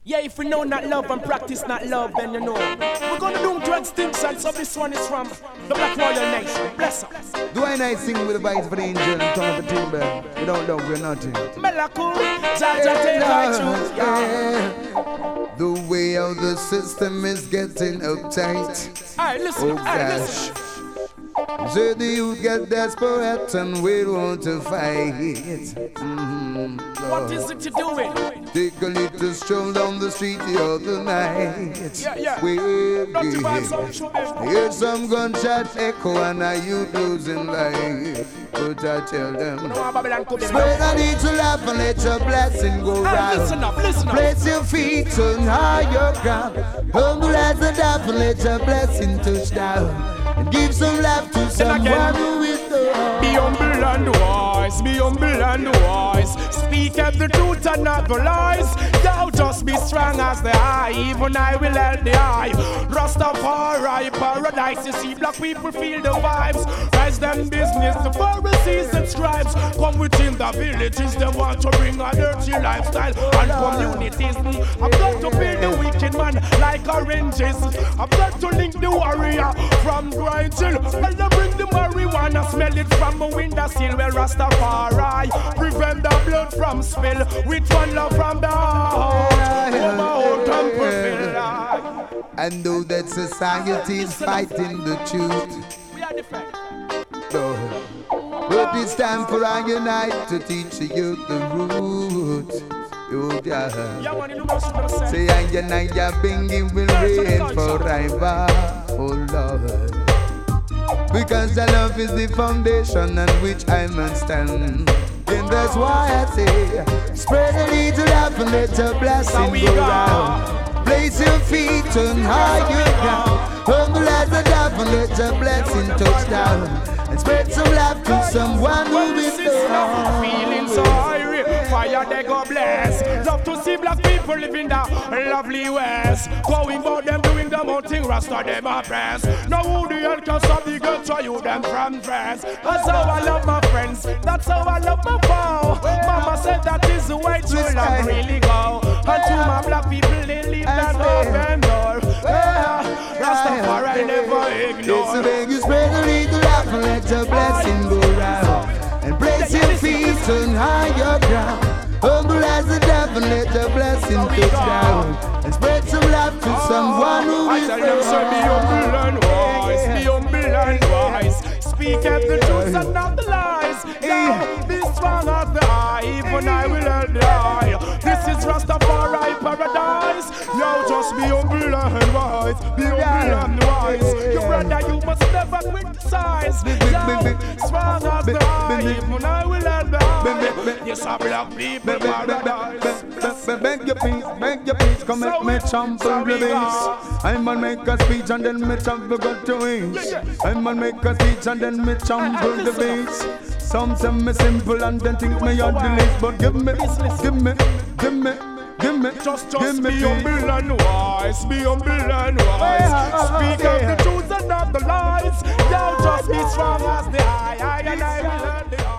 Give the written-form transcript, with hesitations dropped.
Yeah, if we know not love and practice not love, then you know. We're gonna do to extinction, so this one is from the Black Royal Nation. Bless us. Do I nice sing with the vibes for the angel and tongue of the timber? Without love, we're nothing. Melaku, Jaja, take my truth, yeah. The way of the system is getting uptight. Alright, listen, oh gosh. So the youth get desperate and we want to fight. What is it you're doing? Take a little stroll down the street the other night. Yeah. Hear some gunshots echo and a youth losing life. But I tell them, spread a little laugh and let your blessing go round. Listen up. Place your feet on higher ground. Humble as a dove and let your blessing touch down. And give some love to someone who is the heart. Be humble and wise, be humble and wise. Speak of the truth and not the lies. Thou just be strong as the eye, even I will help the eye. Rastafari, paradise, you see black people feel the vibes. Rise them business, the Pharisees and scribes. Come within the villages, they want to bring a dirty lifestyle and communities. I've got to build the wicked man like oranges. I've got to link the warrior from Brighton. Well, they bring the marijuana, smell it from a window sill. Well, Rastafari, prevent the blood from spill. With one love from the heart, I know that society is fighting the truth. We are different. No. But it's time for I unite to teach the youth the root. Say I unite your bingy will reign forever, oh Lord. Because the love is the foundation on which I must stand. And that's why I say, spread a little love and let your blessing go round. Place your feet on higher ground. Humble as a dove and let your blessing touch down. And spread some love to someone who is there. Feeling sorry, fire they go bless. Love to see black people living the lovely west. Going about them doing the own thing, Rasta them oppress. Now who the hell can stop the girl to you them from dress? That's how I love my friends, that's how I love my foe. Mama said that is the way true love really go. And to my black people they leave that open door. Rastafari never ignore. So beg you spread a little love and let your blessing go round. And place your feet on higher ground. Humble as the dove and let your blessing touch down. And spread some love to someone who is there. I tell them, so be humble and wise, be humble and wise. Speak of the truth and not the lies. Now, be strong as the eye, even I will help the eye. This is Rastafari paradise. Now just be humble and wise, be humble and wise. Your brother, you must never criticize. Now, strong as the eye, even I will help the eye. Yes, I black people paradise. Beg your peace, come make me trample the beast. I'm gonna make a speech and then me trample got to wings. I'm gonna make a speech and then me trample the beast. Some say me simple and then think me on the list. But give me, just be humble and wise, be humble and wise. Speak of the truth and not the lies. Now just be strong as the eye, and I will learn the